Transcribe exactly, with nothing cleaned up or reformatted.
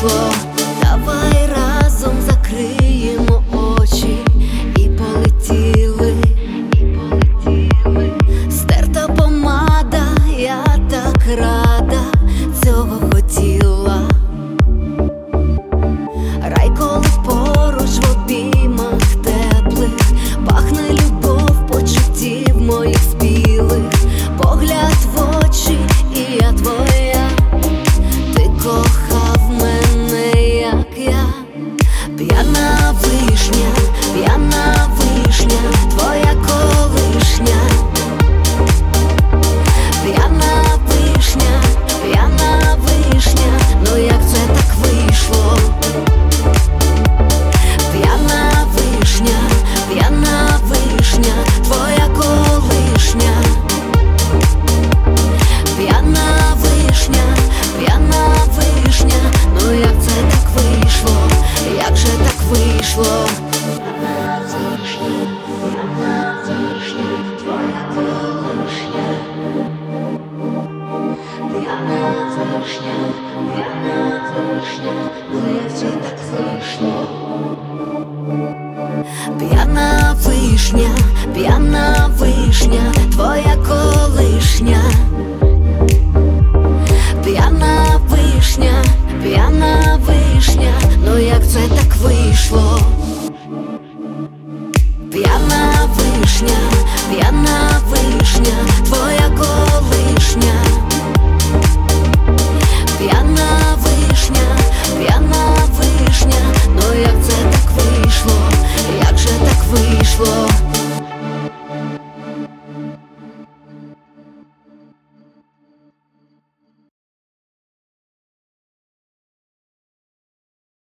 вийшло. Давай разом закриємо очі і полетіли, і полетіли. Стерта помада, я так рада, цього хотіла. Рай, коли поруч в обіймах теплих, пахне любов почуттів моїх спілих. Погляд в очі, і я твоя. Ти кохав мене, як я. П'яна вишня, п'яна вишня, твоя колишня. П'яна вишня, п'яна вишня, ну як це так вийшло? П'яна вишня, п'яна вишня, твоя колишня. П'яна вишня, п'яна вишня, ну як це так вийшло? Як же так вийшло? П'яна вишня, п'яна вишня, твоя колишня. П'яна вишня, п'яна вишня, ну як це так вийшло? П'яна вишня, п'яна вишня, твоя колишня.